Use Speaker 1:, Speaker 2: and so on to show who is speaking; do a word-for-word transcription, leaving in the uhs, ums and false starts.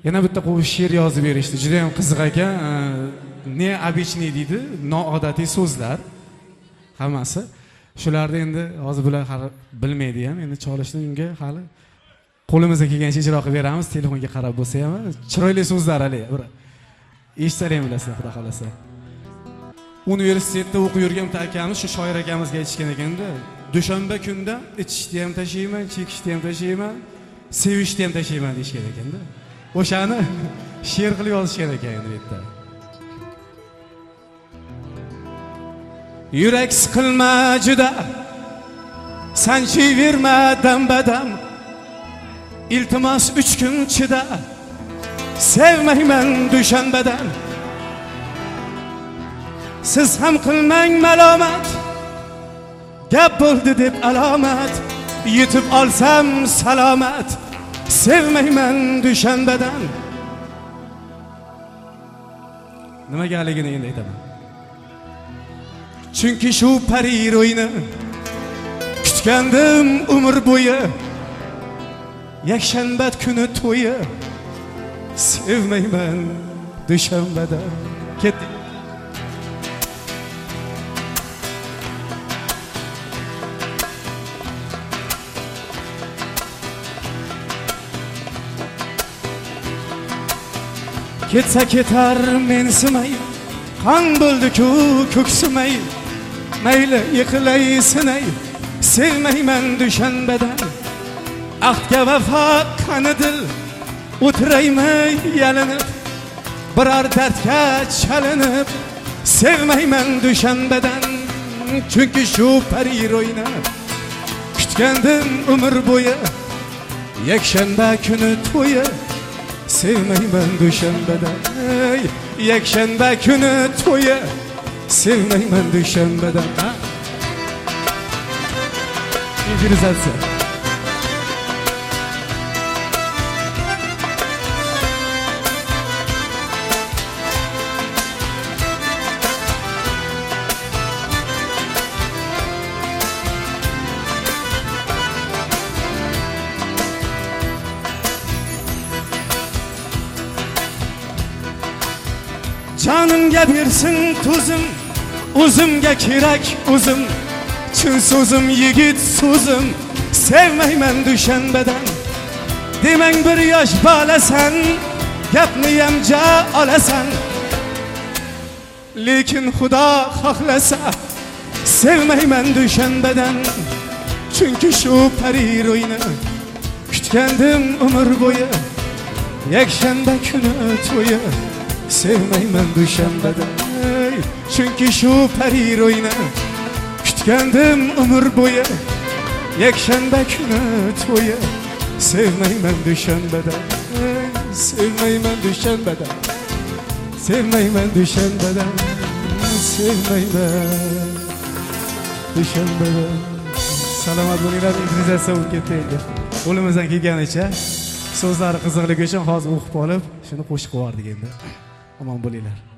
Speaker 1: yana bitta qo'shiq she'r yozib berishdi, juda ham qiziq ekan. Ne обычный deydi, noodatiy so'zlar hammasi. Shularni endi hozir bular hali bilmaydi ham, endi cholishni unga hali qo'limizga kelgancha ijro qilib beramiz, telefonga qarab bo'lsa ham. Chiroyli so'zlar hali. Bir eshitsalar bilasizlar, xudo xolasa. Universitetda o'qib yurgan akamiz shu shoir akamizga aytishgan ekanda, dushanba kunda ichishni ham tashlayman, chekishni ham tashlayman, sevishni ham tashlayman deyishgan ekanda. O'shani she'r qilib yozishgan ekan endi bu yerda. Yurak siqilma juda, sanchiyverma dam-badam. Iltimos uch kun chida, sevmayman dushanbadan. Siz ham qilmang malomat, gap bo'ldi deb alomat. Yetib olsam salomat, sevmayman dushanbadan. Nimagaligini endi aytaman. Chunki shu pari ro'yini kutgandim umr bo'yi. Yakshanba kuni to'yi, sevmayman dushanbadan. Ketdi. Ketsa ketar mensimay, qon bo'ldi-ku ko'ksimay. Mayli yiqilay sinay, sevmayman dushanbadan. Ahdga vafo qani dil, o'tiraymi yalinib, biror dardga chalinib, sevmayman dushanbadan. Chunki shu pari ro'yini kutgandim umr bo'yi. Yakshanba kuni to'yi, sevmayman dushanbadan. Yakshanba kuni to'yi, sevmayman dushanbadan. Improvizatsiya. Canımga bersin tuzum, o'zimga kerak o'zim. Chin so'zim yigit so'zim, sevmayman dushanbadan. Demang bir yosh bolasan, gapni ham ja olasan. Lekin Xudo xohlasa, sevmayman dushanbadan. Chunki shu pari ro'yini kutgandim umr bo'yi. Yakshanba kuni to'yi, sevmayman dushanbadan. Chunki shu pari ro'yini kutgandim umr bo'yi. Yakshanba kuni to'yi, sevmayman dushanbadan. Sevmayman dushanbadan. Sevmayman dushanbadan. Sevmayman dushanbadan. Salomat bo'linglar, improvizatsiya bo'lib ketdi endi. Qo'limizdan kelganicha so'zlari qiziqligi uchun hozir o'qib olib, shuni qo'shib qo'yardik endi. Omon bo'linglar.